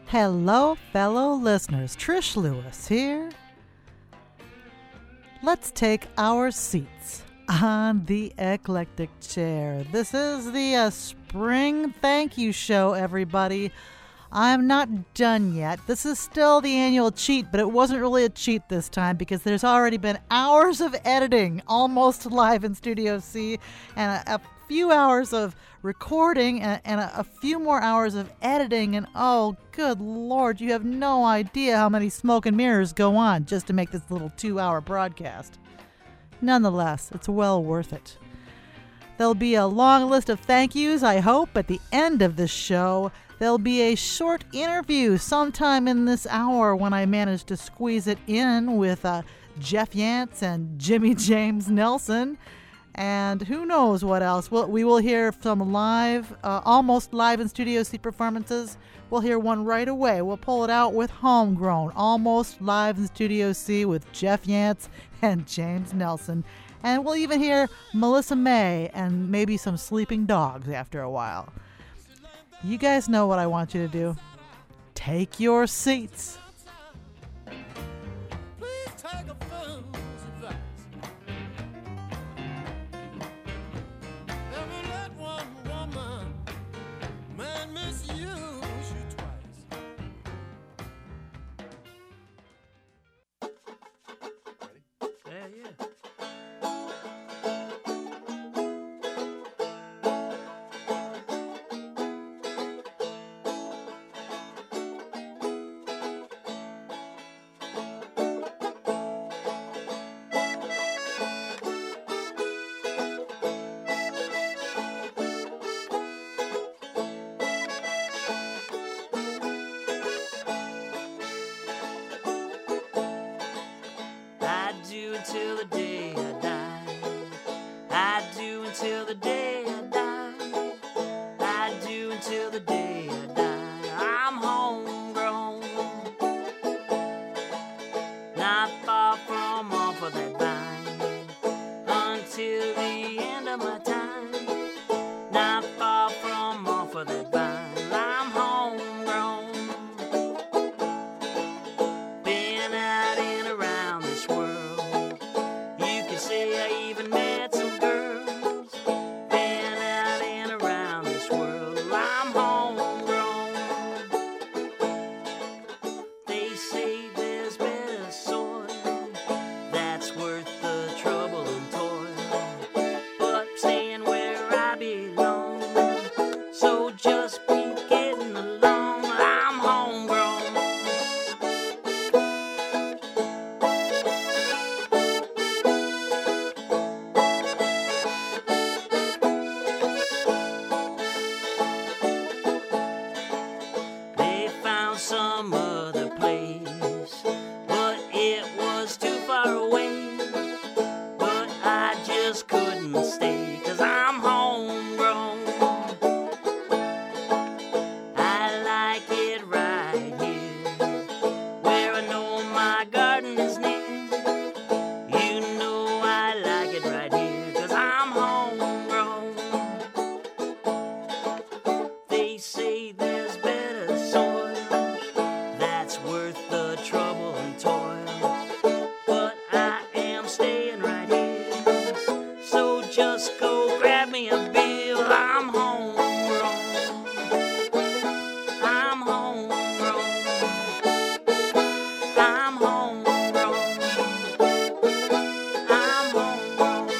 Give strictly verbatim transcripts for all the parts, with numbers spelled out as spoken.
Hello, fellow listeners. Trish Lewis here. Let's take our seats on the eclectic chair. This is the uh, spring thank you show, everybody. I'm not done yet. This is still the annual cheat, but it wasn't really a cheat this time because there's already been hours of editing, almost live in Studio C, and a, a few hours of recording and, and a, a few more hours of editing. And oh, good Lord, you have no idea how many smoke and mirrors go on just to make this little two-hour broadcast. Nonetheless, it's well worth it. There'll be a long list of thank yous, I hope, at the end of this show. There'll be a short interview sometime in this hour when I manage to squeeze it in with uh, Jeff Yance and Jimmy James Nelson. And who knows what else. We'll, we will hear some live, uh, almost live in Studio C performances. We'll hear one right away. We'll pull it out with Homegrown, almost live in Studio C with Jeff Yance and James Nelson. And we'll even hear Melissa May and maybe some Sleeping Dogs after a while. You guys know what I want you to do. Take your seats. Please take a fool's advice. Never let one woman man misuse you twice. Ready? Yeah, yeah. Until the day I die, I do until the day I die, I do until the day I die. I'm homegrown, not far from off of that vine, until the end of my time, not far from off of that vine. I'm homegrown, been out and around this world. Say I even met some girls, been out and around this world. I'm homegrown. They say there's better soil that's worth the trouble and toil, but I'm staying where I belong, so just be getting along. I'm homegrown. Some other place, but it was too far away, but I just couldn't stay, 'cause I'm homegrown. I like it right here, where I know my garden is near. You know I like it right here, 'cause I'm homegrown. They say there's better soil that's worth the trouble and toil, but I am staying right here, so just go grab me a bill. I'm homegrown, I'm homegrown, I'm homegrown, I'm homegrown.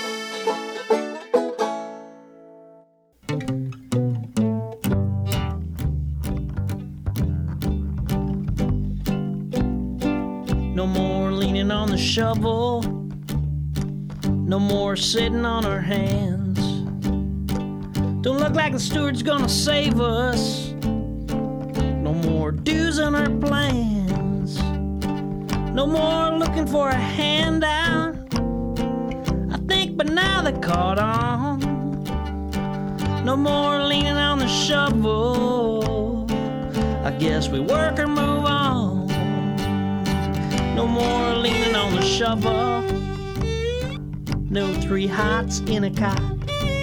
No more leaning on the shovel, no more sitting on our hands. Don't look like the steward's gonna save us, no more dues on our plans. No more looking for a handout, I think by now they caught on. No more leaning on the shovel, I guess we work or move on. No more leaning on the shovel, no three hots in a cot.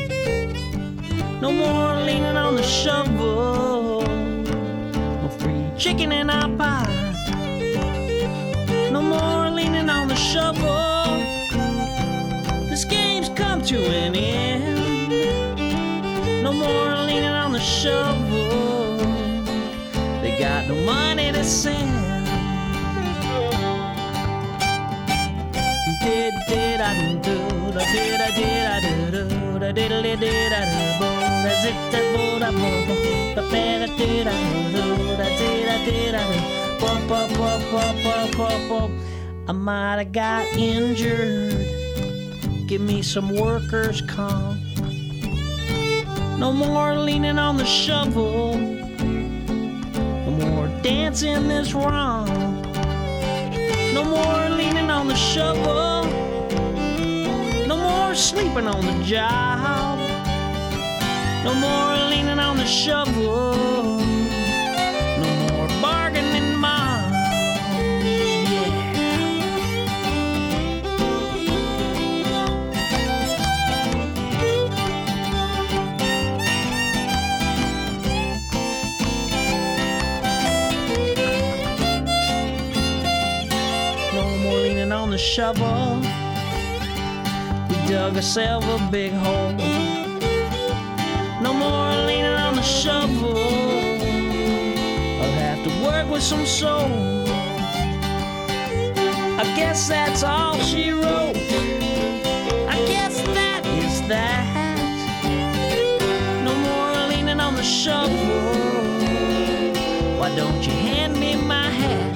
No more leaning on the shovel, no free chicken in our pot. No more leaning on the shovel. This game's come to an end. No more leaning on the shovel. They got no money to send. Did did I do da did I did I do da did I did I do da zit da bo da bo da da did I do da did I did I do pop pop pop pop pop pop pop. I might have got injured. Give me some workers' comp. No more leaning on the shovel. No more dancing this wrong. No more leaning on the shovel. No more sleeping on the job. No more leaning on the shovel. No more bargaining mobs. On the shovel, we dug ourselves a big hole. No more leaning on the shovel. I'll have to work with some soul. I guess that's all she wrote. I guess that is that. No more leaning on the shovel. Why don't you hand me my hat?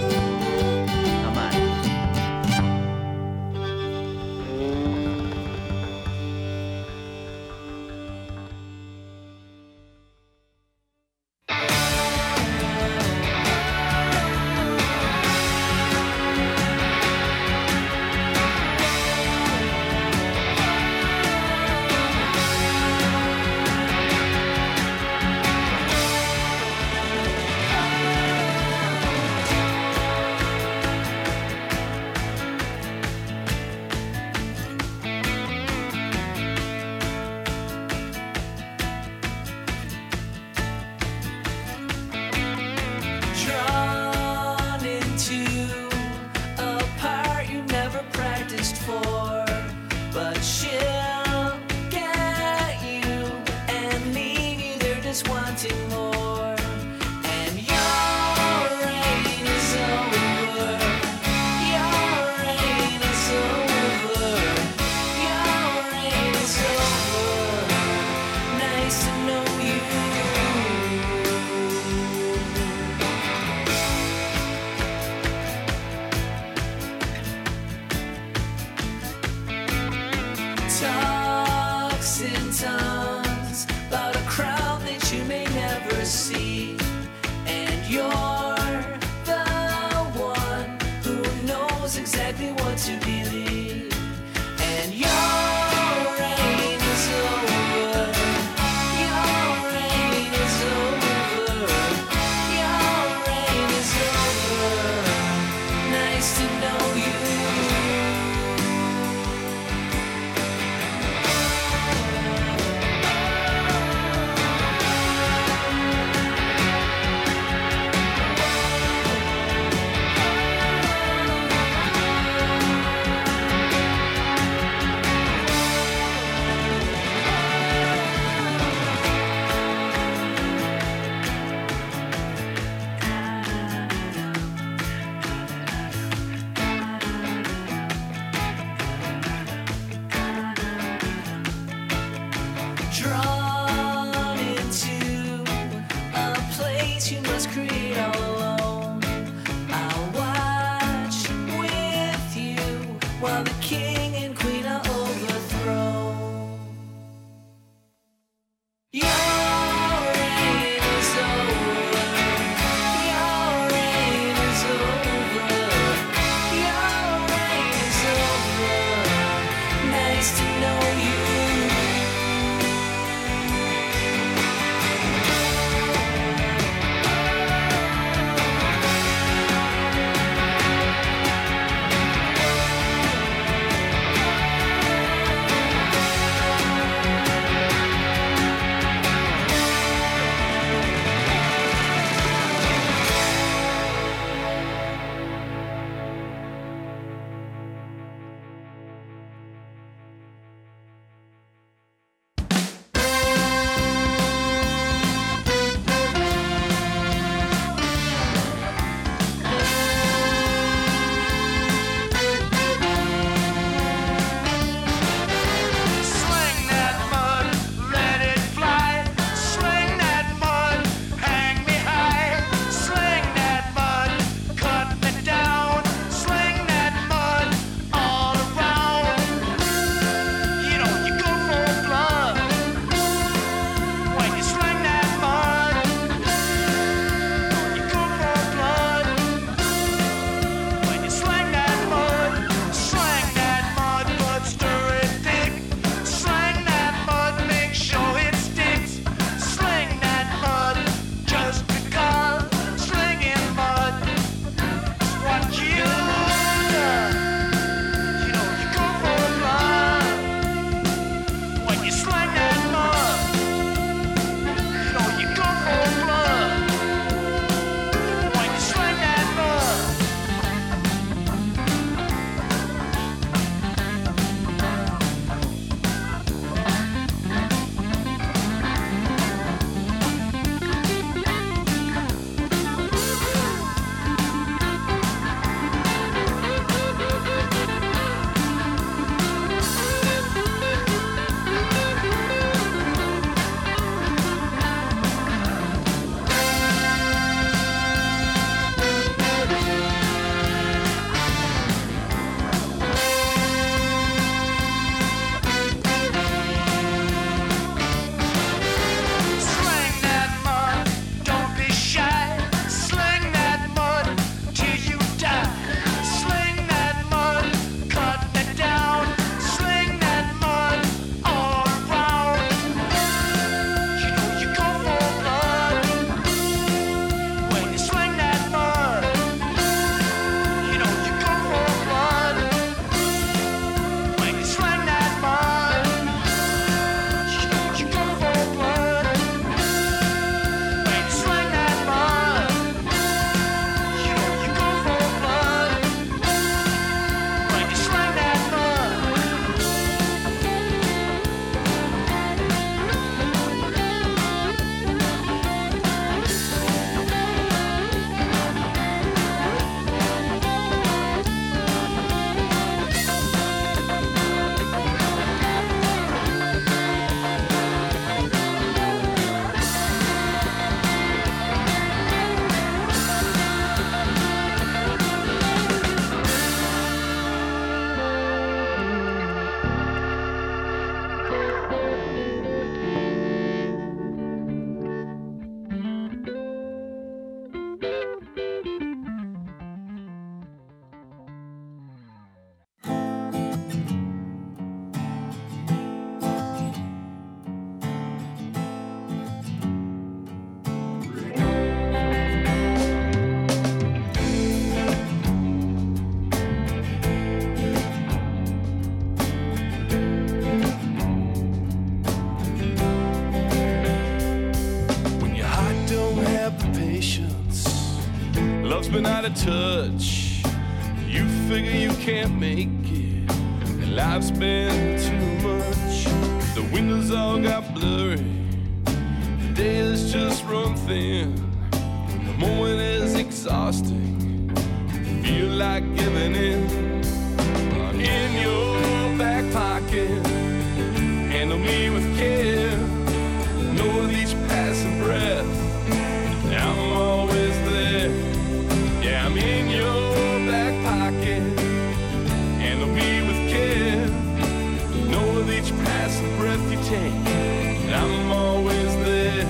a touch. You figure you can't make it, and life's been too much. The windows all got blurry, the days just run thin. The moment is exhausting, you feel like giving in. In your back pocket, handle me with care. Know with each passing breath, I'm always there. Yeah, I'm in your back pocket, handle me with care. Know with each passing breath you take, I'm always there.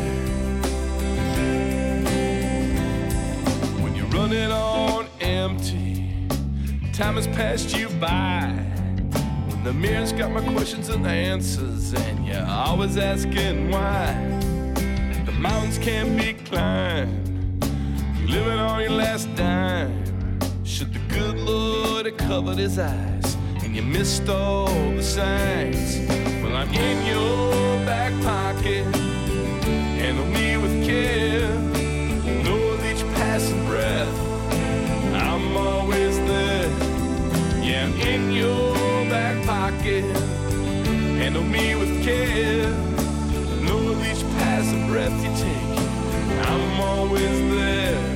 When you're running on empty, time has passed you by. When the mirror's got my questions and answers, and you're always asking why. The mountains can't be climbed, you're living on your last dime. Should the good Lord have covered his eyes, and you missed all the signs? Well, I'm in your back pocket, handle me with care. Know with each passing breath, I'm always there. Yeah, I'm in your back pocket, handle me with care. Know with each passing breath you take, I'm always there.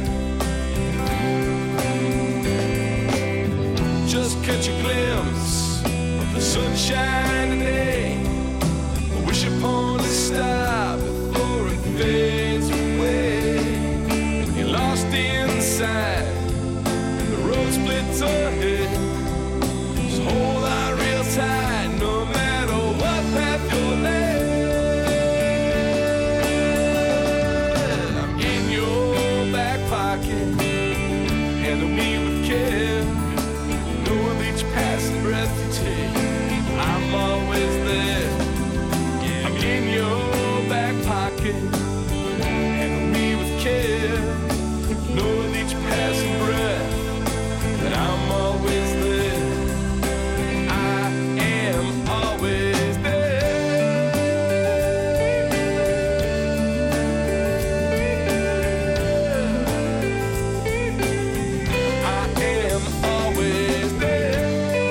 Just catch a glimpse of the sunshine today. Wish upon a star before it fades away. When you're lost inside and the road splits ahead, just hold out real tight no matter what path you're led. I'm in your back pocket, handle me with care. Know with each passing breath you take, I'm always there. Yeah, I'm in your back pocket, handle me with care. Know with each passing breath that I'm always there. I am always there. I am always there.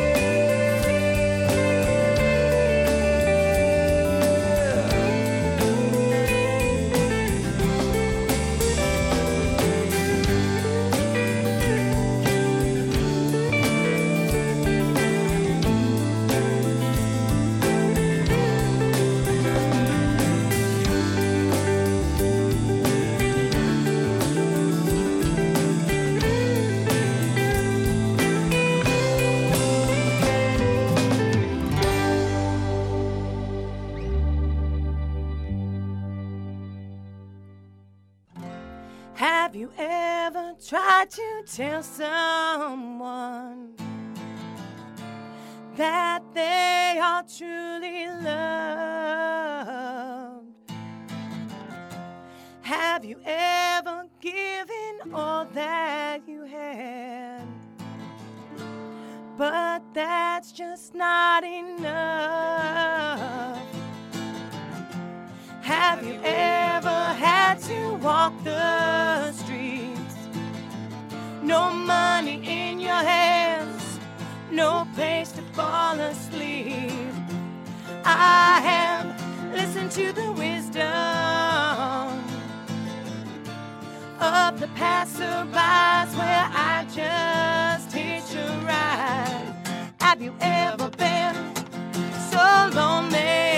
Have you ever tried to tell someone that they are truly loved? Have you ever given all that you had, but that's just not enough? Have you ever had to walk the streets? No money in your hands, no place to fall asleep. I have listened to the wisdom of the passerbys where I just hitch a ride. Have you ever been so lonely,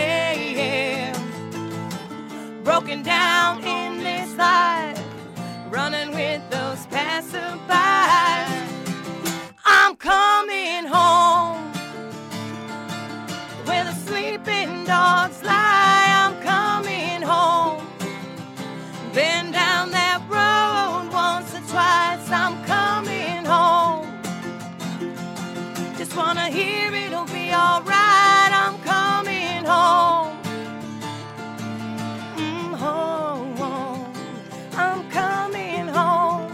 broken down in this life, running with those passerbys? I'm coming home where the sleeping dogs lie. I'm coming home. Been down that road once or twice. I'm coming home. Just wanna hear it'll be alright. I'm coming home. Home, home. I'm coming home.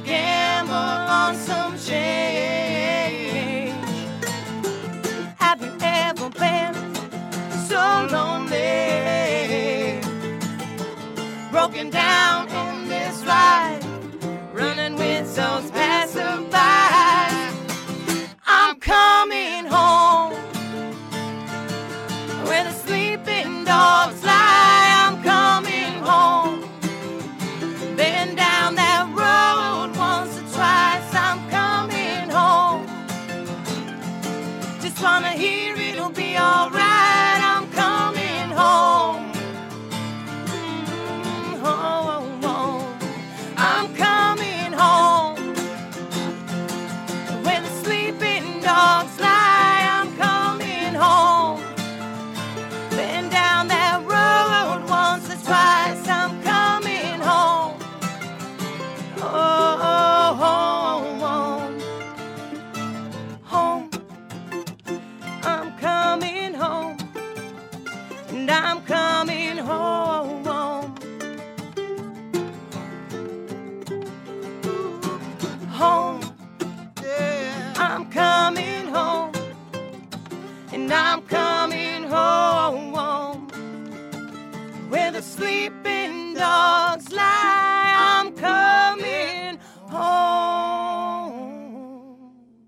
gamble on some change. Have you ever been so lonely, broken down in this life, running with those passersby? I'm coming home where the sleeping dogs lie. I'm coming home. Been down that road once or twice. I'm coming home. Just wanna hear it'll be alright. I'm coming home. Mm, home, home. I'm coming home where the sleeping dogs lie. I'm coming home. Been down that road once or twice. I'm coming home. Oh, home, home, home. I'm coming home, and I'm coming home, home, home. Yeah. I'm coming home, and I'm coming home, home, where the sleeping dogs lie. I'm coming home.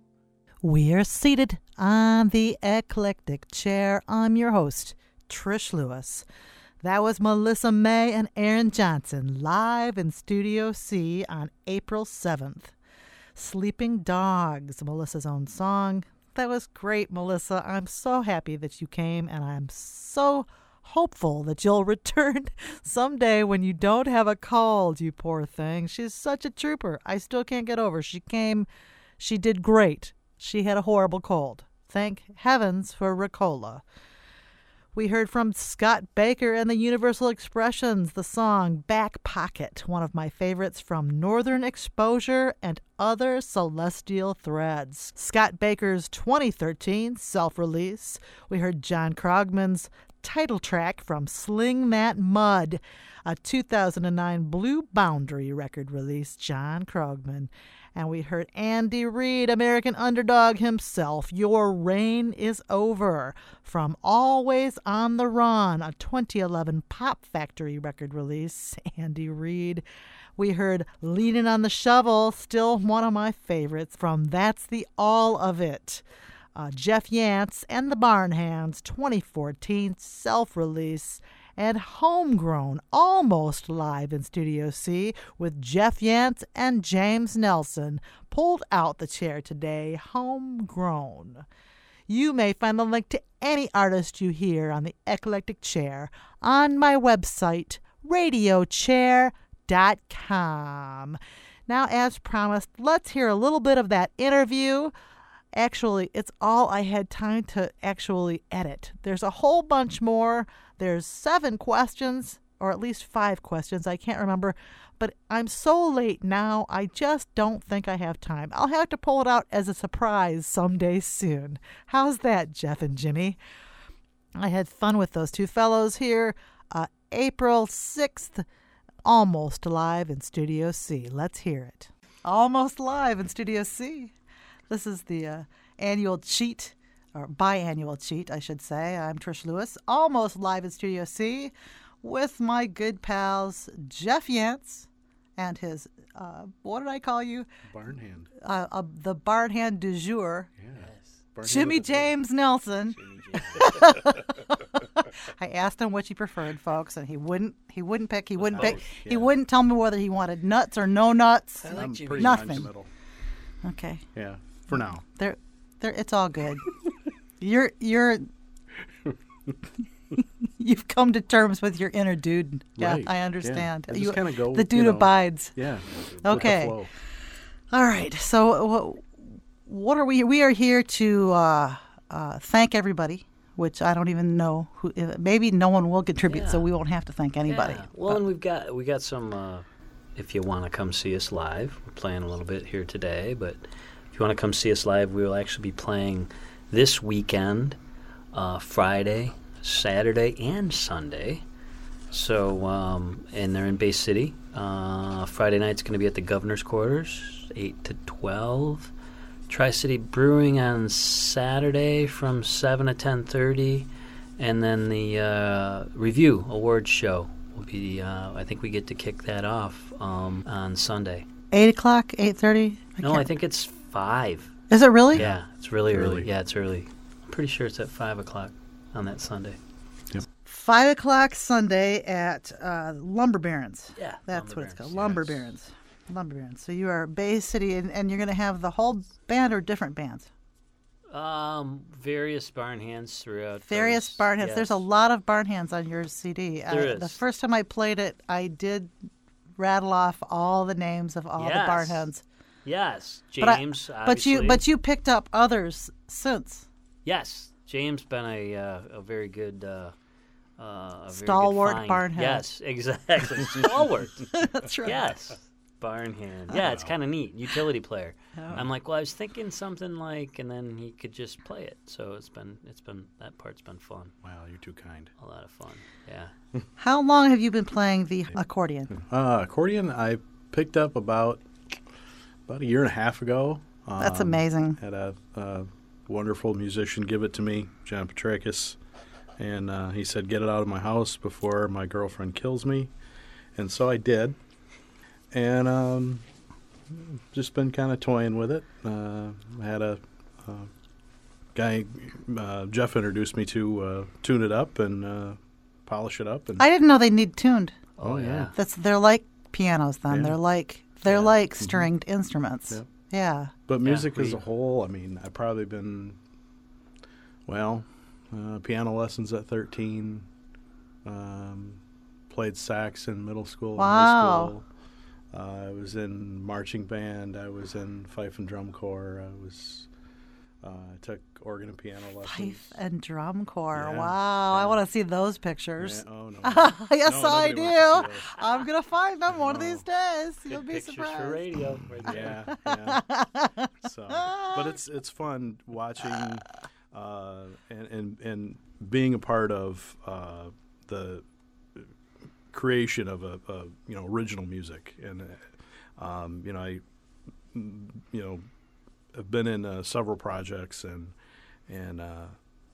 We are seated on the eclectic chair. I'm your host, Trish Lewis. That was Melissa May and Aaron Johnson live in Studio C on April seventh. Sleeping Dogs, Melissa's own song. That was great, Melissa. I'm so happy that you came, and I'm so hopeful that you'll return someday when you don't have a cold, you poor thing. She's such a trooper. I still can't get over. She came, she did great. She had a horrible cold. Thank heavens for Ricola. We heard from Scott Baker and the Universal Expressions, the song Back Pocket, one of my favorites from Northern Exposure and Other Celestial Threads. Scott Baker's twenty thirteen self-release. We heard John Krogman's title track from Sling That Mud, a two thousand nine Blue Boundary record release, John Krogman. And we heard Andy Reid, American Underdog himself, Your Reign is Over, from Always on the Run, a twenty eleven Pop Factory record release, Andy Reid. We heard Leaning on the Shovel, still one of my favorites, from That's the All of It. Uh, Jeff Yance and the Barnhands, twenty fourteen self-release, and Homegrown, almost live in Studio C with Jeff Yance and James Nelson, pulled out the chair today, Homegrown. You may find the link to any artist you hear on the Eclectic Chair on my website, radio chair dot com. Now, as promised, let's hear a little bit of that interview. Actually, it's all I had time to actually edit. There's a whole bunch more. There's seven questions, or at least five questions. I can't remember. But I'm so late now, I just don't think I have time. I'll have to pull it out as a surprise someday soon. How's that, Jeff and Jimmy? I had fun with those two fellows here. Uh, April sixth, almost live in Studio C. Let's hear it. Almost live in Studio C. This is the uh, annual cheat, or biannual cheat, I should say. I'm Trish Lewis, almost live in Studio C with my good pals Jeff Yance and his, uh, what did I call you? Barnhand. Uh, uh, the Barnhand du jour. Yes. Jimmy James Nelson. Jimmy James. I asked him which he preferred, folks, and he wouldn't. He wouldn't pick. He wouldn't pick. Both, He yeah. wouldn't tell me whether he wanted nuts or no nuts. I like I'm Jimmy. pretty much in Nothing. the middle. Okay. Yeah, for now. They're, they're, it's all good. you're, you're, you've come to terms with your inner dude. Yeah, Right, I yeah. understand. I just You- kinda go, the dude you know, abides. Yeah. Okay. With the flow. All right. So, wh- what are we? We are here to uh, uh, thank everybody, which I don't even know who. uh, Maybe no one will contribute, so Yeah. we won't have to thank anybody. Yeah. Well, and we've got we got some. Uh, if you want to come see us live, we're playing a little bit here today. But if you want to come see us live, we will actually be playing this weekend, uh, Friday, Saturday, and Sunday. So, um, and they're in Bay City. Uh, Friday night's going to be at the Governor's Quarters, eight to twelve. Tri-City Brewing on Saturday from seven to ten thirty. And then the uh, Review Awards show will be, uh, I think we get to kick that off um, on Sunday. eight o'clock, eight thirty? No, I think it's five. Is it really? Yeah, it's really early. Early. Yeah, it's early. I'm pretty sure it's at five o'clock on that Sunday. five o'clock Sunday at uh, Lumber Barons. Yeah, That's Lumber what it's called. Barons, Lumber yes. Barons. Lumber Barons. So you are Bay City, and, and you're going to have the whole band or different bands? Um, various barn hands throughout. Various those- barn hands. There's a yes. lot of barn hands on your C D. There uh, The is. first time I played it, I did rattle off all the names of all the barn Yes. hands. Yes, But I- James. But you, obviously. but you picked up others since. Yes, James been a uh, a very good. Uh, uh, a very good Stalwart find. barn hand. Yes, exactly. Stalwart. That's right. Yes. Barn hand. Yeah, it's kind of neat. Utility player. Oh. I'm like, well, I was thinking something like, and then he could just play it. So it's been, it's been, that part's been fun. Wow, you're too kind. A lot of fun. Yeah. How long have you been playing the accordion? Uh, accordion, I picked up about about a year and a half ago. That's Um, amazing. Had a, a wonderful musician give it to me, John Petrakis, and uh, he said, "Get it out of my house before my girlfriend kills me," and so I did. And um, just been kind of toying with it. Uh, I had a, a guy, uh, Jeff introduced me to uh, tune it up and uh, polish it up. And I didn't know they need tuned. Oh, yeah. yeah. That's they're like pianos. Then Yeah. they're like they're Yeah. like stringed instruments. Yep. Yeah. But Yeah, music as we- a whole, I mean, I've probably been, well, uh, piano lessons at thirteen, um, played sax in middle school and Wow. high school. Uh, I was in marching band. I was in fife and drum corps. I was, uh, I took organ and piano lessons. Fife and drum corps. Yeah, Wow. I yeah. want to see those pictures. Yeah, oh, no. Yes, No, I nobody do. wants to see those. I'm gonna find them one of know. these days. You'll Good be pictures surprised. for radio. Right there. Yeah, yeah. So, but it's it's fun watching uh, and, and and being a part of uh, the creation of a, a you know original music, and uh, um, you know I mm, you know have been in uh, several projects, and and uh,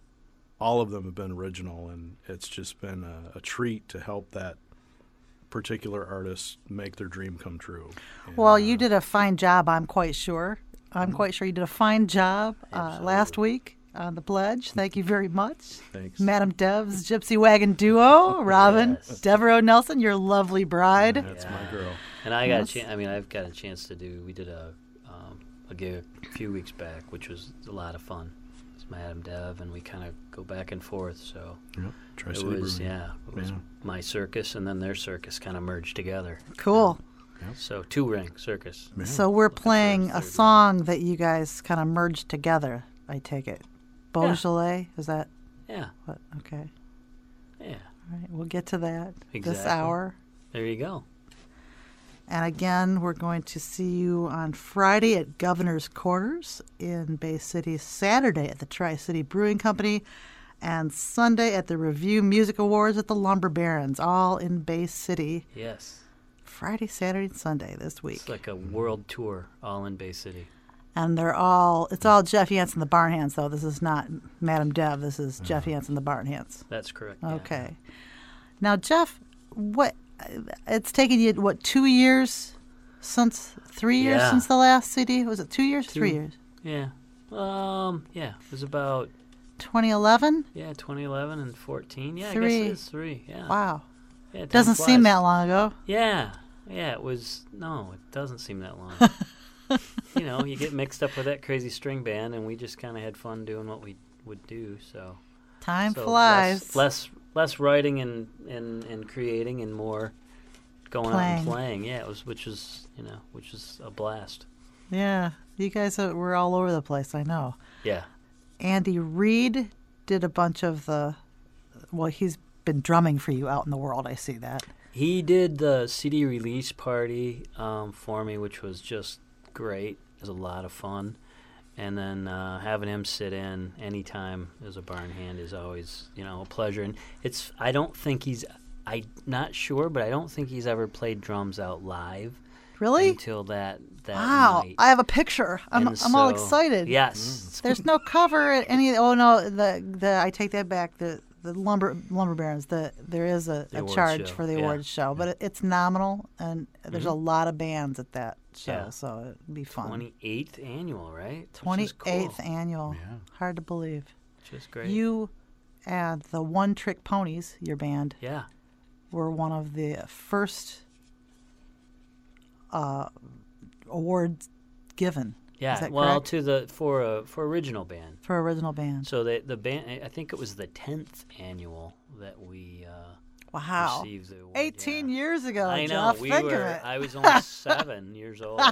all of them have been original, and it's just been a, a treat to help that particular artist make their dream come true. And, Well, you uh, did a fine job. I'm quite sure. I'm quite sure you did a fine job uh, last week on the pledge. Thank you very much. Thanks. Madam Dev's Gypsy Wagon Duo, Robin, Yes. Devereaux Nelson, your lovely bride. That's my Yeah. girl. And I got Yes. a chance. I mean, I've got a chance to do. We did a um, a gig a few weeks back, which was a lot of fun. It's Madam Dev, and we kind of go back and forth. So Yep. it Tri-City was, Brewing. yeah, it was Yeah. my circus, and then their circus kind of merged together. Cool. So two ring circus. Yeah. So we're Looking for a playing a third one. song that you guys kind of merged together, I take it. Beaujolais, is that Yeah, what? Okay. yeah. All right, we'll get to that this Exactly. hour. There you go. And again, we're going to see you on Friday at Governor's Quarters in Bay City, Saturday at the Tri-City Brewing Company, and Sunday at the Review Music Awards at the Lumber Barons, all in Bay City. Yes. Friday, Saturday, and Sunday this week. It's like a world tour, all in Bay City. And they're all, it's all Jeff Hansen, the Barn Hands, though. This is not Madam Dev. This is Jeff Hansen, the Barn Hands. That's correct. yeah. Okay. Now, Jeff, what, it's taken you, what, two years since, three years Yeah. since the last C D? Was it two years? Two. Three years? Yeah. Um. Yeah. It was about twenty eleven? yeah twenty eleven and fourteen. Yeah. I Three. guess it is three. Yeah. Wow. Yeah, time Doesn't seem flies. that long ago. Yeah. Yeah. It was. No, it doesn't seem that long. You know, you get mixed up with that crazy string band, and we just kind of had fun doing what we would do. So. Time so flies. Less, less less writing and, and, and creating, and more going out and Playing. playing. Yeah. It was which was you know which was a blast. Yeah. You guys uh, were all over the place, I know. Yeah. Andy Reid did a bunch of the, well, he's been drumming for you out in the world. I see that. He did the C D release party um, for me, which was just great. It was a lot of fun. And then uh, having him sit in anytime as a barn hand is always, you know, a pleasure. And it's I don't think he's I'm not sure, but I don't think he's ever played drums out live Really? until that that Wow. night. I have a picture. I'm And I'm all so- excited. Yes. There's no cover at any. Oh no, the the I take that back. The the lumber lumber barons. The there is a, The a awards charge show, for the yeah. awards show, but it, it's nominal, and there's a lot of bands at that show, Yeah. so it'd be fun. twenty-eighth annual, right? Which is twenty-eighth cool. annual. Yeah. Hard to believe. Which is great. You and the One Trick Ponies, your band, yeah. were one of the first uh, awards given. Yeah. Is that well, correct? to the for a for original band. For original band. So the the band, I think it was the tenth annual that we uh, Wow. received the award. eighteen yeah. years ago, I know. Jeff. we think were. of it. I was only seven years old.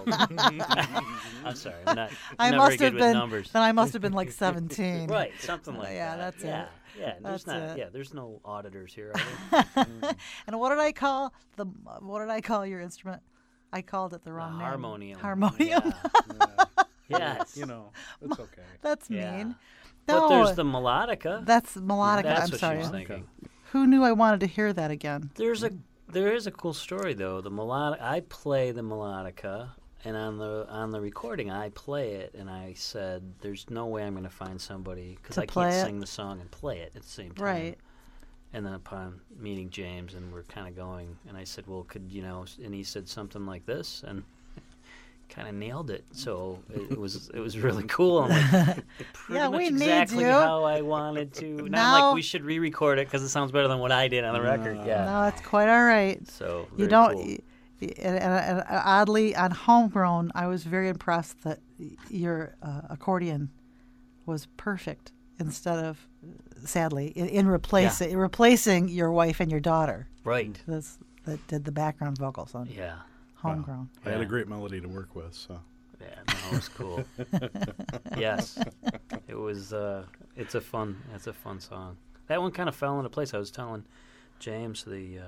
I'm sorry. I'm not. I not must very have good been. with numbers. Then I must have been like seventeen. Right. Something like Yeah, that. that's it. yeah. Yeah. There's That's not. it. Yeah. There's no auditors here. Are there? And what did I call the? What did I call your instrument? I called it the The wrong name. harmonium. Harmonium. Yeah. yes. You know, it's okay. That's Yeah. mean. But No, there's the melodica. that's melodica. That's I'm what sorry. she was thinking. Who knew I wanted to hear that again? There's a there is a cool story though. The melodic I play the melodica, and on the on the recording I play it, and I said, "There's no way I'm going to find somebody because To I play can't it? sing the song and play it at the same time." Right. And then upon meeting James, and we're kind of going, and I said, "Well, could you know?" And he said something like this, and kind of nailed it. So it, it was it was really cool. I'm like, pretty Yeah, much we need exactly you. how I wanted to. Not Now- like we should re-record it because it sounds better than what I did on the record. Yeah. No, it's quite all right. So You very don't. cool. y- y- and, and, and oddly, on Homegrown, I was very impressed that y- your uh, accordion was perfect instead of, sadly, in, in replacing in replacing your wife and your daughter. Right. This that did the background vocals on Yeah. Homegrown. I had Yeah. a great melody to work with, so. Yeah, no, it was cool. Yes, it was. Uh, it's a fun. It's a fun song. That one kind of fell into place. I was telling James the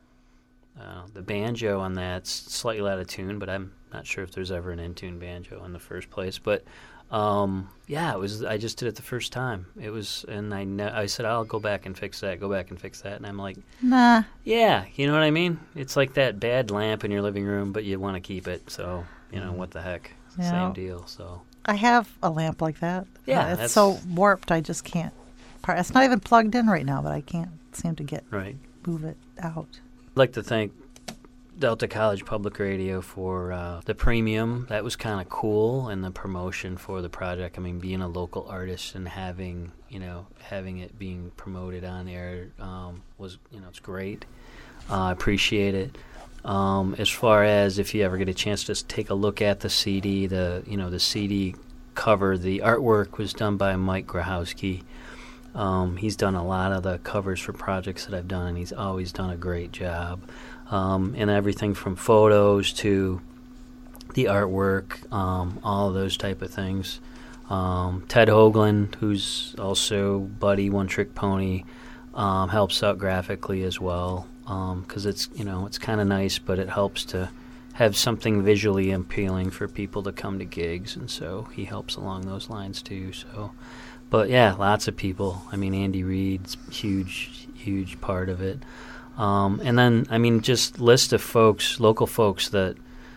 uh, uh, the banjo on that's slightly out of tune, but I'm not sure if there's ever an in tune banjo in the first place. But um, yeah, it was. I just did it the first time. It was, and I ne- I said I'll go back and fix that. Go back and fix that. And I'm like, Nah. yeah, you know what I mean? It's like that bad lamp in your living room, but you want to keep it. So you know what the heck. Yeah. Same deal. So I have a lamp like that. Yeah, Uh, it's that's- so warped. I just can't. Par- it's not even plugged in right now, but I can't seem to get right. move it out. I'd like to thank Delta College Public Radio for uh, the premium. That was kind of cool, and the promotion for the project. I mean, being a local artist and having you know having it being promoted on air um, was you know it's great. Uh, I appreciate it. Um, as far as if you ever get a chance to s- take a look at the C D, the you know the C D cover, the artwork was done by Mike Grahowski. Um, he's done a lot of the covers for projects that I've done, and he's always done a great job. Um, and everything from photos to the artwork, um, all of those type of things. Um, Ted Hoagland, who's also Buddy One Trick Pony, um, helps out graphically as well. Because it's you know it's kind of nice, but it helps to have something visually appealing for people to come to gigs, and so he helps along those lines too. So, but yeah, lots of people. I mean, Andy Reid's huge, huge part of it. Um, and then I mean, just list of folks, local folks that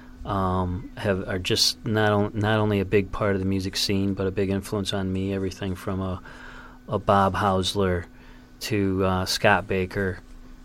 um, have are just not on, not only a big part of the music scene, but a big influence on me. Everything from a a Bob Hausler to uh, Scott Baker.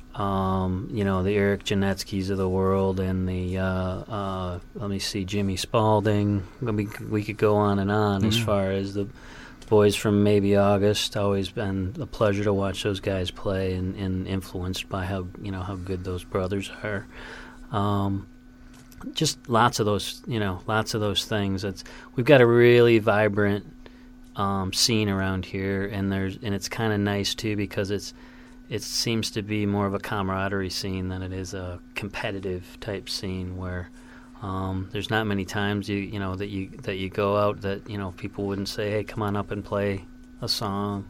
Um, you know, the Eric Janetskys of the world, and the, uh, uh, let me see, Jimmy Spalding. I mean, we could go on and on as far as the boys from Maybe August. Always been a pleasure to watch those guys play, and, and influenced by how, you know, how good those brothers are. Um, just lots of those, you know, lots of those things. It's, we've got a really vibrant um, scene around here, and there's, and it's kind of nice too because it's, it seems to be more of a camaraderie scene than it is a competitive type scene where um, there's not many times you you know that you that you go out that you know people wouldn't say, hey, come on up and play a song,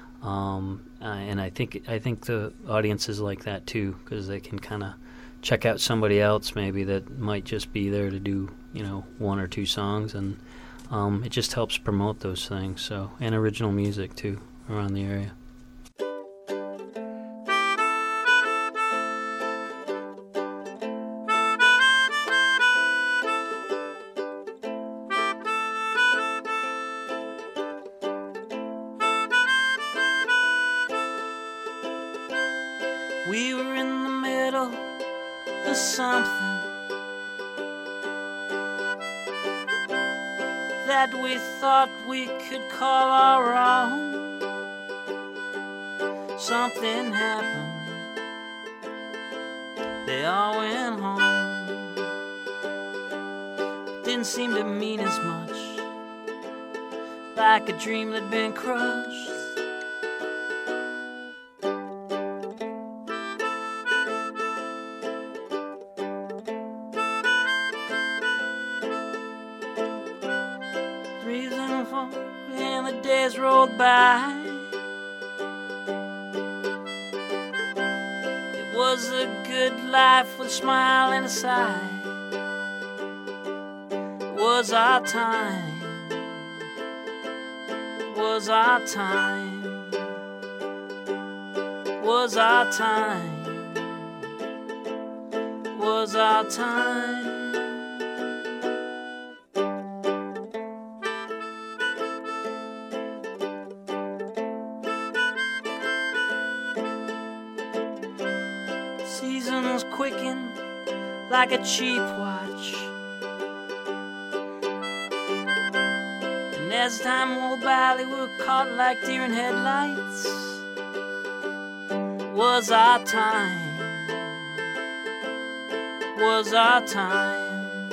um, uh, and I think I think the audiences like that too because they can kind of check out somebody else maybe that might just be there to do you know one or two songs, and um, it just helps promote those things. So and original music too around the area. We were in the middle of something that we thought we could call our own. Something happened, they all went home. Didn't seem to mean as much, like a dream that'd been crushed. And the days rolled by. It was a good life with a smile and a sigh. It was our time. It was our time. It was our time. It was our time. Seasons quicken like a cheap watch, and as time wore by, they were caught like deer in headlights. Was our time, was our time,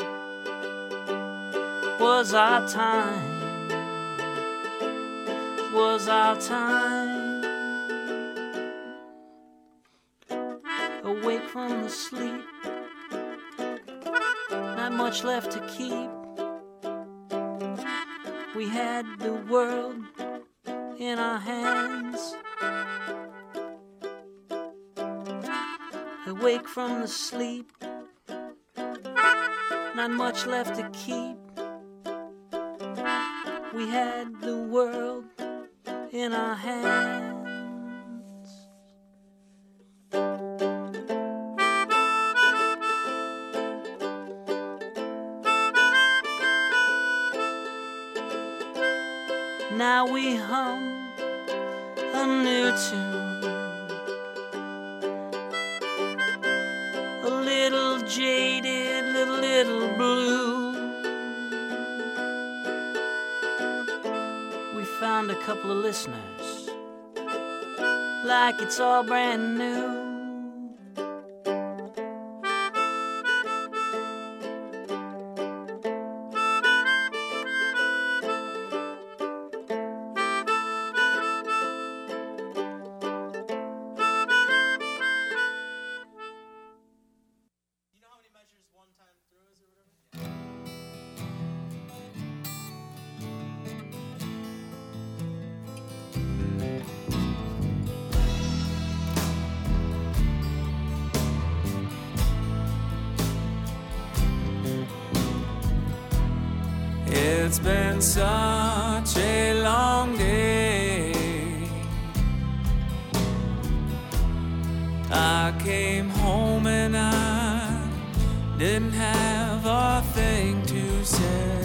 was our time, was our time. Awake from the sleep, not much left to keep. We had the world in our hands. Awake from the sleep, not much left to keep. We had the world in our hands. Now we hum a new tune, a little jaded, little, little blue. We found a couple of listeners, like it's all brand new. It's been such a long day. I came home and I didn't have a thing to say.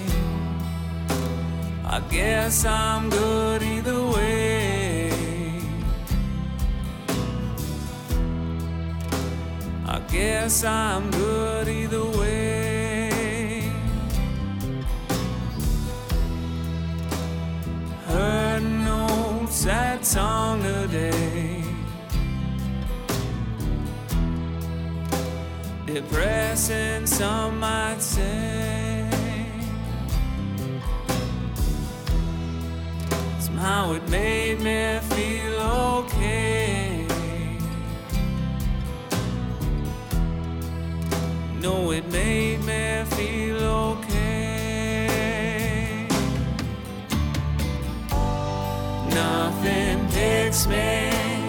I guess I'm good either way. I guess I'm good either way. Heard an old sad song today, depressing some might say. Somehow it made me feel okay. No, it made me feel okay. Nothing takes me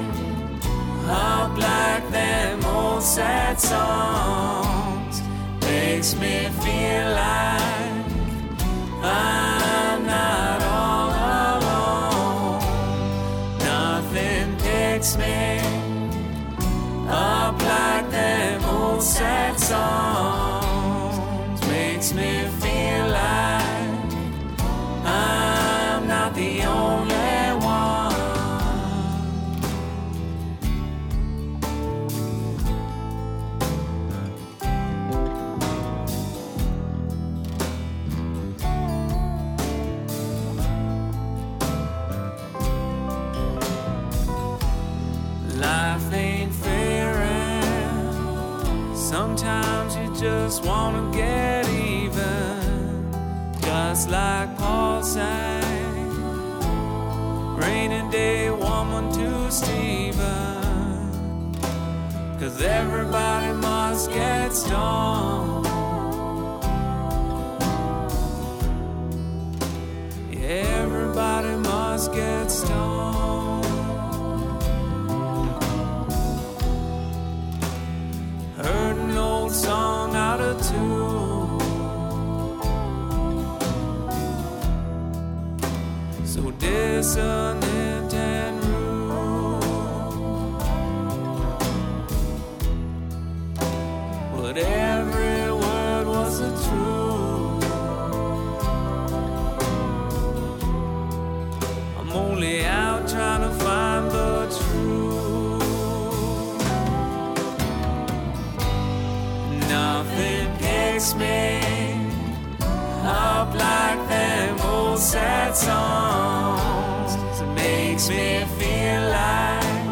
up like them old sad songs. Makes me feel like I'm not all alone. Nothing takes me up like them old sad songs. Makes me feel like I'm not the only one. just wanna get even, just like Paul sang. Rainy day woman to Stephen, 'cause everybody must get stoned. Yeah, everybody must get stoned. Heard an old song out of tune, so dissonant and rude, but every word was the truth. I'm only out trying to find the truth. Nothing picks me up like them old sad songs. It makes me feel like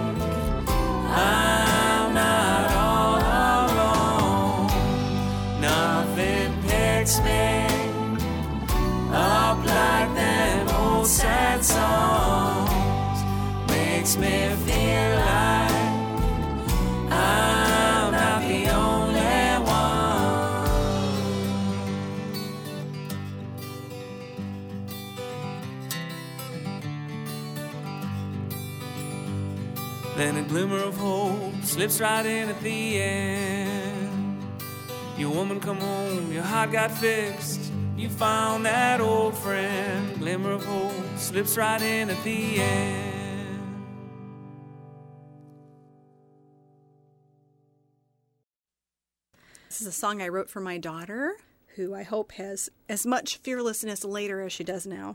I'm not all alone. Nothing picks me up like them old sad songs. Makes me feel like I'm not the only Then a glimmer of hope slips right in at the end. Your woman come home, your heart got fixed, you found that old friend. Glimmer of hope slips right in at the end. This is a song I wrote for my daughter, who I hope has as much fearlessness later as she does now.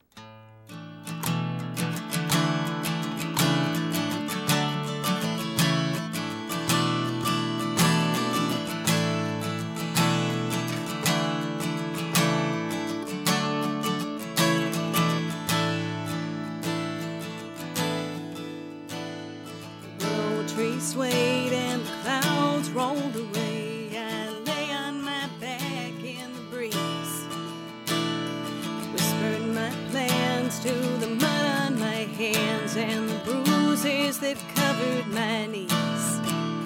Swayed and the clouds rolled away. I lay on my back in the breeze, whispered my plans to the mud on my hands and the bruises that covered my knees.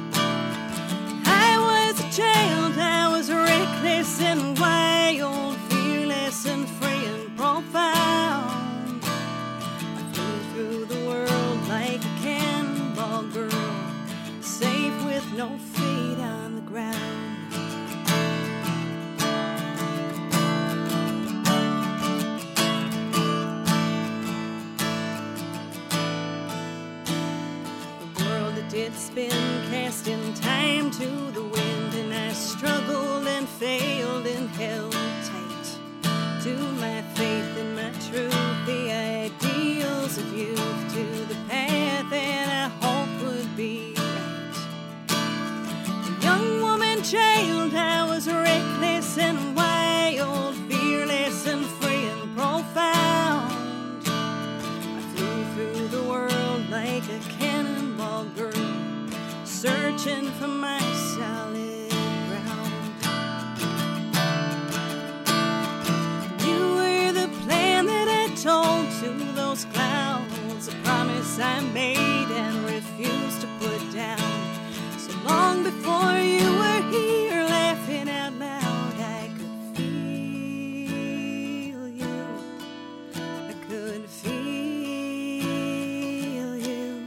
I was a child, I was reckless and wild, fearless and free and profound. I flew through the world like a cannonball girl, safe with no feet on the ground. The world that did spin, casting time to the wind, and I struggled and failed and held tight to my faith and my truth, the ideals of youth, to the path that I hoped would be child. I was reckless and wild, fearless and free and profound. I flew through the world like a cannonball girl, searching for my solid ground. You were the plan that I told to those clouds, a promise I made and refused to put down. Long before you were here, laughing out loud, I could feel you. I could feel you.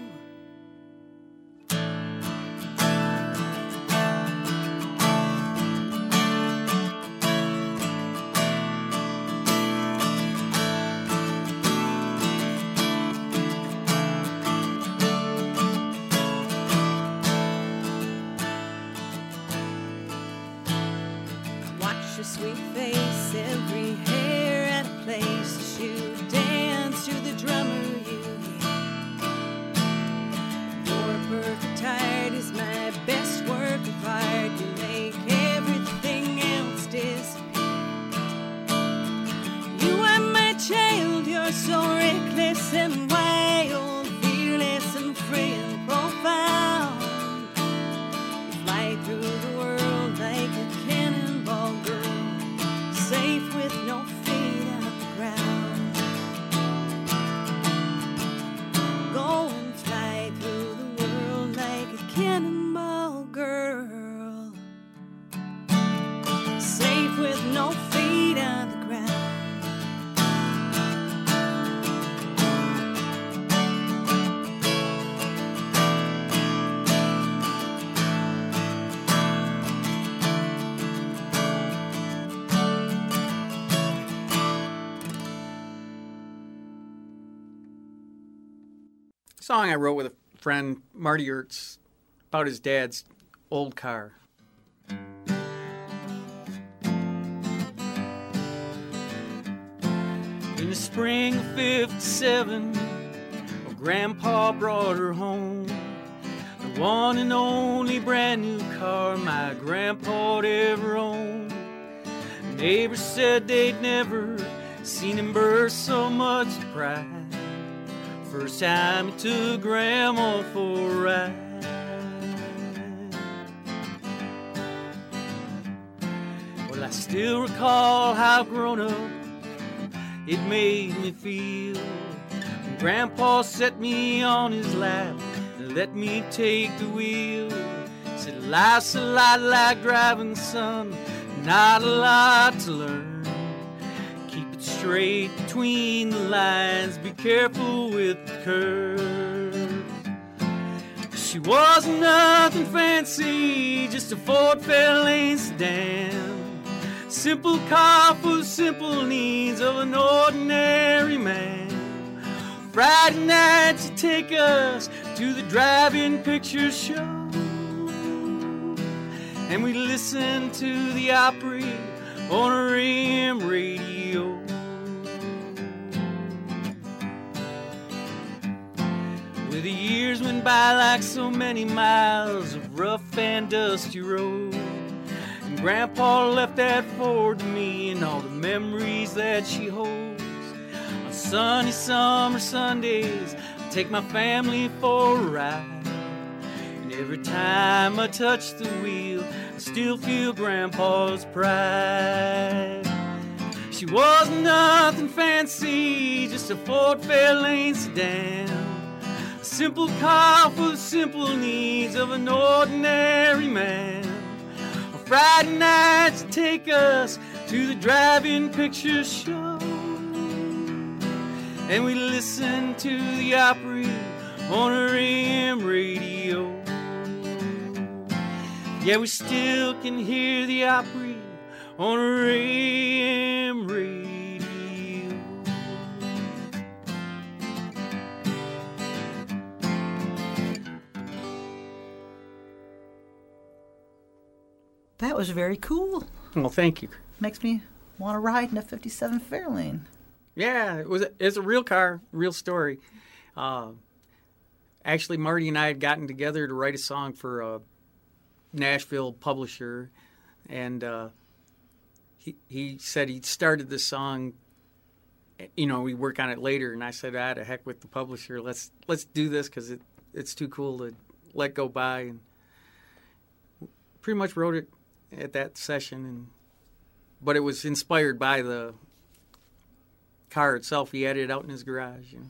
song I wrote with a friend, Marty Ertz, about his dad's old car. In the spring of fifty-seven, well, Grandpa brought her home. The one and only brand new car my grandpa'd ever owned. Neighbors said they'd never seen him burst so much pride. First time he took Grandma for a ride. Well, I still recall how grown up it made me feel when Grandpa set me on his lap and let me take the wheel. Said life's a lot like driving, son, not a lot to learn. Keep it straight between the lines, be careful with the curves. She wasn't nothing fancy, just a Ford Fairlane sedan. Simple car for the simple needs of an ordinary man. Friday night she'd take us to the drive-in picture show, and we listened to the Opry on her A M radio. Well, the years went by like so many miles of rough and dusty road. Grandpa left that Ford to me and all the memories that she holds. On sunny summer Sundays, I take my family for a ride. And every time I touch the wheel, I still feel Grandpa's pride. She wasn't nothing fancy, just a Ford Fairlane sedan. A simple car for the simple needs of an ordinary man. Friday nights take us to the drive-in picture show, and we listen to the Opry on her A M radio. Yeah, we still can hear the Opry on her A M radio. That was very cool. Well, thank you. Makes me want to ride in a fifty-seven Fairlane. Yeah, it was a, it's a real car, real story. Uh, actually, Marty and I had gotten together to write a song for a Nashville publisher, and uh, he he said he started the song. You know, we work on it later, and I said, "Ah, to heck with the publisher. Let's let's do this because it it's too cool to let go by." And pretty much wrote it at that session, and but it was inspired by the car itself. He had it out in his garage. You know.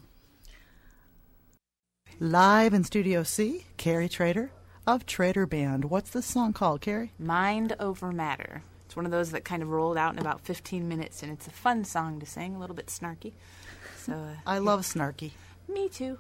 Live in Studio C, Carrie Trader of Trader Band. What's this song called, Carrie? Mind Over Matter. It's one of those that kind of rolled out in about fifteen minutes, and it's a fun song to sing, a little bit snarky. So uh, I love snarky. Me too.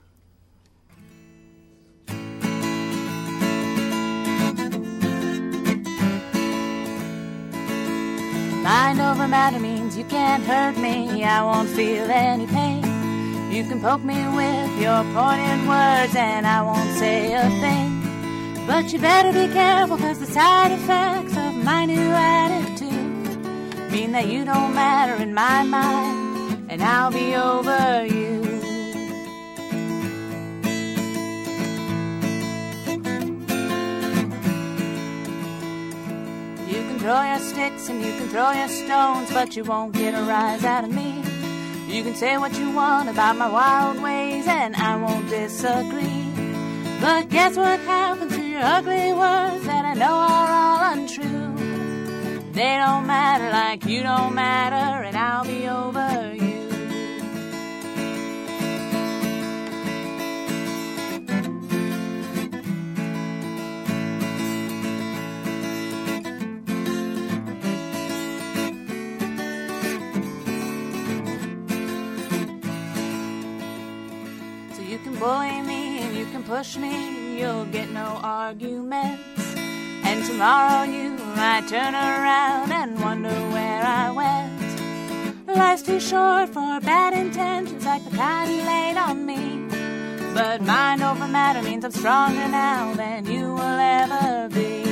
Mind over matter means you can't hurt me, I won't feel any pain. You can poke me with your pointed words and I won't say a thing. But you better be careful, cause the side effects of my new attitude mean that you don't matter in my mind, and I'll be over you. You can throw your sticks and you can throw your stones, but you won't get a rise out of me. You can say what you want about my wild ways and I won't disagree. But guess what happens to your ugly words that I know are all untrue? They don't matter like you don't matter, and I'll be over you. So you can bully me and you can push me, you'll get no arguments. And tomorrow you might turn around and wonder where I went. Life's too short for bad intentions like the kind you laid on me. But matter means I'm stronger now than you will ever be.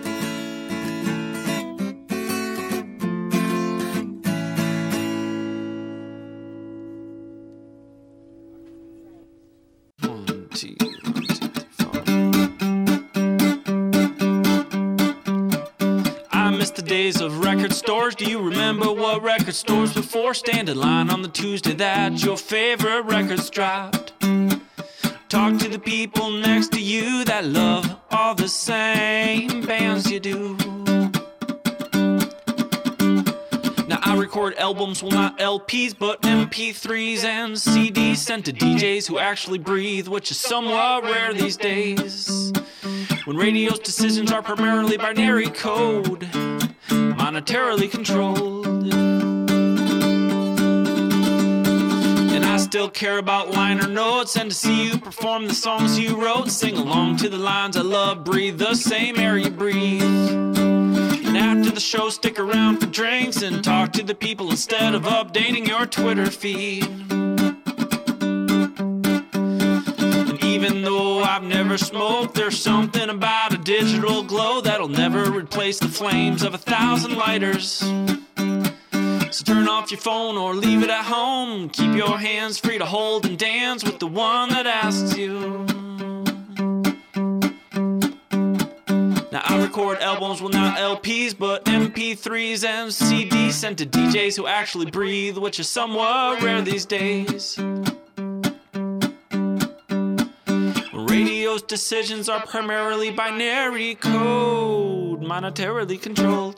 One, two, one, two, three, four. I miss the days of record stores. Do you remember what record stores before? Stand in line on the Tuesday that your favorite records dropped. Talk to the people next to you that love all the same bands you do. Now I record albums, well not L Ps, but M P threes and C Ds sent to D Js who actually breathe, which is somewhat rare these days. When radio's decisions are primarily binary code, monetarily controlled. And I still care about liner notes and to see you perform the songs you wrote. Sing along to the lines I love, breathe the same air you breathe. And after the show, stick around for drinks and talk to the people instead of updating your Twitter feed. And even though I've never smoked, there's something about a digital glow that'll never replace the flames of a thousand lighters. So turn off your phone or leave it at home. Keep your hands free to hold and dance with the one that asks you. Now I record albums, well not L Ps, but M P threes and C Ds sent to D Js who actually breathe, which is somewhat rare these days. Radio's decisions are primarily binary code, monetarily controlled.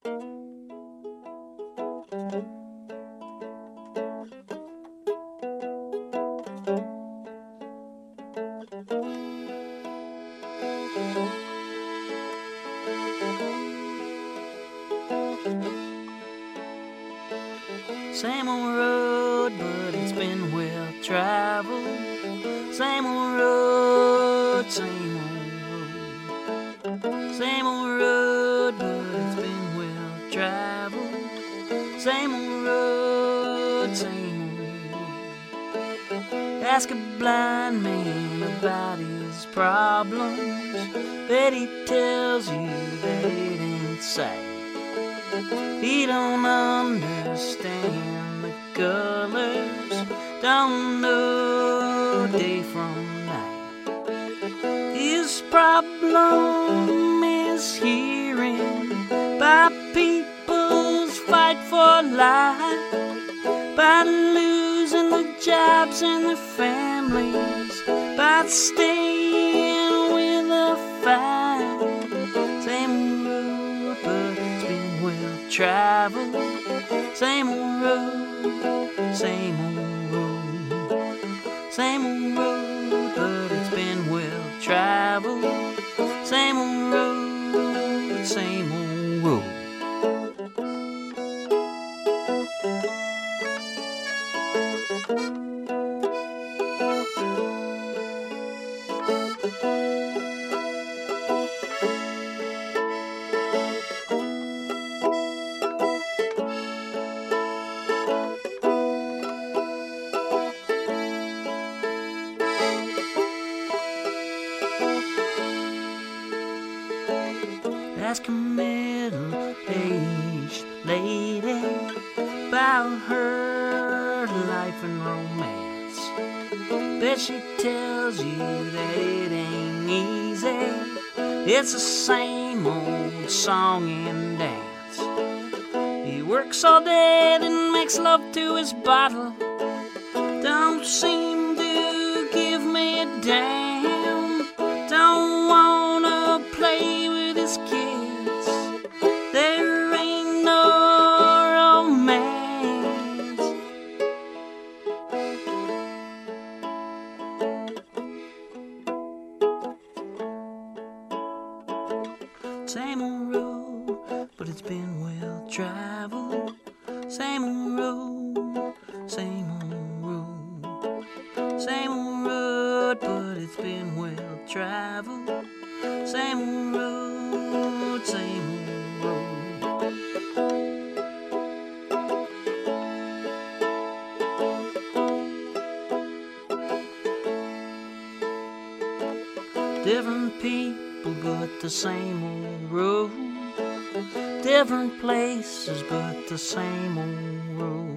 Same old road, but it's been well traveled. Same old road, same old road. Same old road, but it's been well traveled. Same old road, same old road. Ask a blind man about his problems, bet he tells you that it ain't sight. He don't understand the colors, don't know day from night. His problem is hearing by people's fight for life, by losing the jobs and the families, by staying with a fight. Same road, but it's been well traveled. Same old road, same old road. Same old road, but it's been well traveled. Same old road, same old road. Ask a middle-aged lady about her life and romance. Bet she tells you that it ain't easy. It's the same old song and dance. He works all day and makes love to his bottle. Don't seem to give me a damn. Don't wanna play with his kids. There ain't no romance. Same old road, but it's been well traveled. Same old road, same old road. Same old road, but it's been well traveled. Same old road, same old road. Different people, but the same old road. Different places, but the same old road.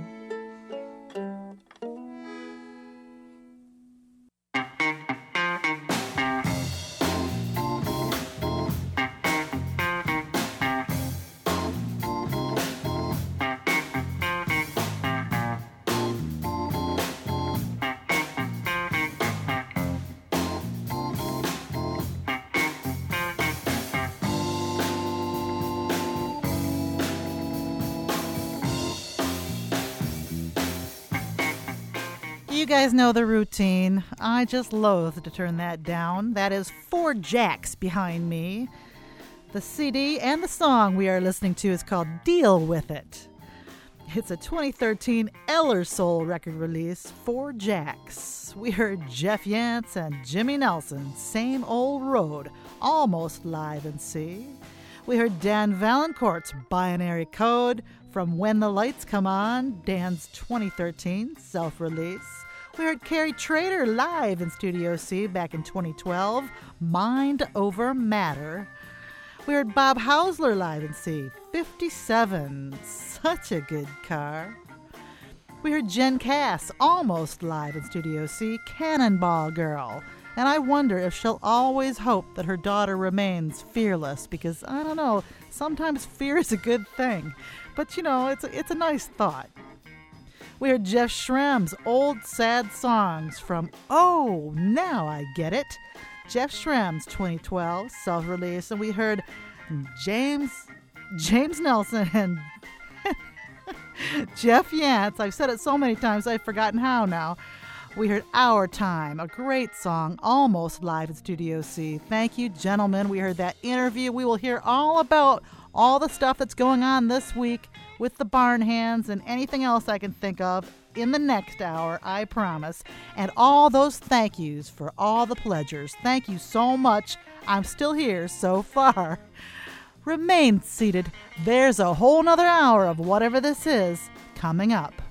You guys know the routine. I just loathe to turn that down. That is Four Jacks behind me. The C D and the song we are listening to is called Deal With It. It's a twenty thirteen Eller Soul record release, Four Jacks. We heard Jeff Yance and Jimmy Nelson, Same Old Road, almost live in C. We heard Dan Valancourt's Binary Code from When the Lights Come On, Dan's twenty thirteen self-release. We heard Carrie Trader live in Studio C back in twenty twelve, Mind Over Matter. We heard Bob Hausler live in C, fifty-seven, such a good car. We heard Jen Cass almost live in Studio C, Cannonball Girl. And I wonder if she'll always hope that her daughter remains fearless, because, I don't know, sometimes fear is a good thing. But, you know, it's a, it's a nice thought. We heard Jeff Schrem's Old Sad Songs from Oh, Now I Get It, Jeff Schrem's twenty twelve self-release. And we heard James James Nelson and Jeff Yance. I've said it so many times I've forgotten how now. We heard Our Time, a great song, almost live in Studio C. Thank you, gentlemen. We heard that interview. We will hear all about all the stuff that's going on this week with the Barn Hands and anything else I can think of in the next hour, I promise. And all those thank yous for all the pledgers. Thank you so much. I'm still here so far. Remain seated. There's a whole nother hour of whatever this is coming up.